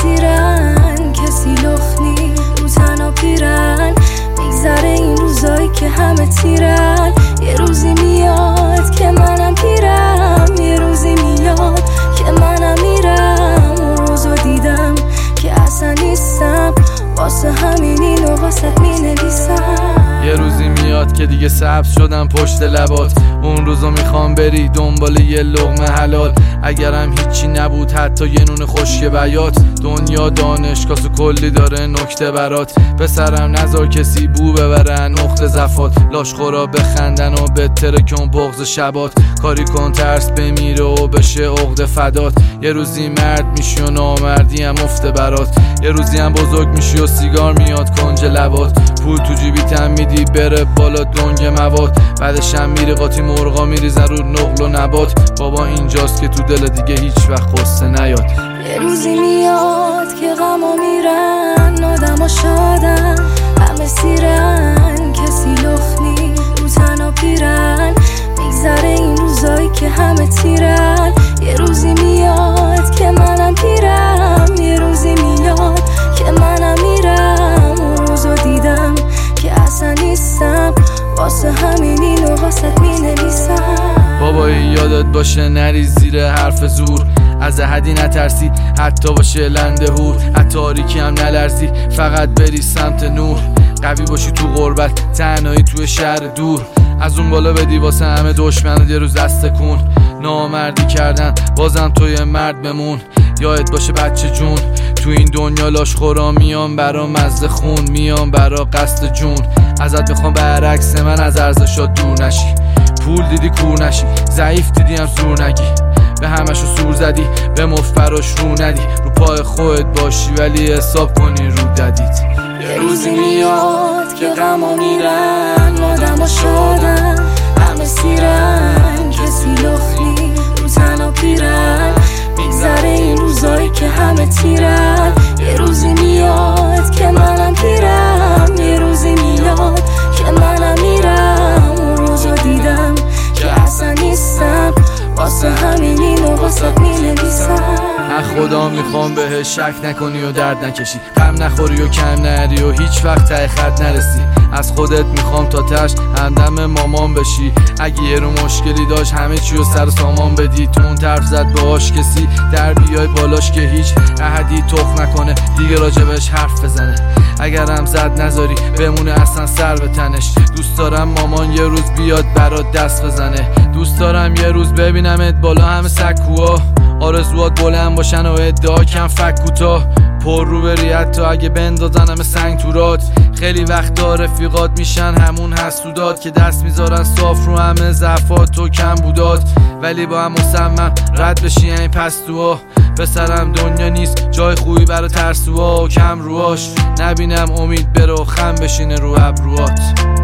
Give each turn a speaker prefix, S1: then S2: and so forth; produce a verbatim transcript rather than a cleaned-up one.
S1: سیرن کسی لخ نی رو تنها پیرن میگذره این روزایی که همه تیرن یه روزی میاد که منم پیرم یه روزی میاد که منم میرم اون روزو دیدم که اصلا نیستم واسه همین اینو واسه می نویسم
S2: یه روزی میاد که دیگه سبز شدم پشت لبات اون روزو میخوام بری دنبال یه لقمه حلال اگرم هیچی نبود حتی یه نون خشک بیات دنیا دانشگاه و کلی داره نکته برات پسرم نذار کسی بو ببرن نقطه زفات لاشخورا بخندن و بهتره کن بغض شبات کاری کن ترس بمیره و بشه عقده فدات یه روزی مرد میشی و نامردی هم افته برات یه روزی هم بزرگ میشی و سیگار میاد کنج لبات پول تو جیبیتم میدی بره بالا دنگ مواد بعدش هم میری قاطی مرغا میریزن رو نقل و نبات بابا اینجاست که تو دل دیگه هیچ وقت قصه نیاد
S1: یه روزی میاد که غما میرن آدما شادن همه سیرن کسی لخ نی رو تنها پیرن میگذره این روزایی که همه تیرن یه روزی میاد که منم پیرم یه روزی میاد که منم میرم اون روزو دیدم که اصلا نیستم واسه همین اینو واسه می نویسم
S2: بابایی یادت باشه نری زیر حرف زور از احدی نترسی حتی باشه لنده هور حتی تاریکی هم نلرزی فقط بری سمت نور قوی باشی تو غربت تنهایی توی شهر دور از اون بالا بدی واسه همه دشمنت یه روز دست کن نامردی کردن بازم توی مرد بمون یادت باشه بچه جون تو این دنیا لاشخورا میان برا مزد خون میان برا قصد جون ازت بخوام برعکس من از ارزشات دور نشی پول دیدی کور نشی ضعیف دیدی هم زور نگی به همشو سور زدی به مفبراش رو ندی رو پای خودت باشی ولی حساب کنی رو ددید
S1: یه روزی میاد که غما میرن آدما شادن همه سیرن کسی لخ نی رو تنها پیرن میگذره این روزایی که همه تیرن یه روزی میاد که منم پیرم یه روزی میاد که منم میرم اون روزو دیدم که اصلا نیستم واسه همین اینو واسه می نویسم
S2: از خدا میخوام بهش شک نکنی و درد نکشی غم نخوری و کم نری و هیچ وقت ته خط نرسی از خودت میخوام تا تش همدم مامان بشی اگه یه رو مشکلی داشت همه چی رو سر سامان بدی تو اون طرف زد باهاش کسی در بیای بالاش که هیچ احدی تخ نکنه دیگه راجبش حرف بزنه اگرم زد نذاری بمونه اصلا سر به تنش دوست دارم مامان یه روز بیاد برات دست بزنه دوست دارم یه روز ببینمت بالا همه سکوها آرزوات بلند باشن و ادعا کم فک کوتاه پر رو بری حتی اگه بندازن همه سنگ تو راد خیلی وقتا رفیقات میشن همون حسودات که دست میذارن صاف رو همه ضعفات و کم بودات ولی با هم مصمم رد بشی این پستوها پسرم دنیا نیست جای خوبی برا ترسوها و کم رواش نبینم امید بره و خم بشینه رو ابروات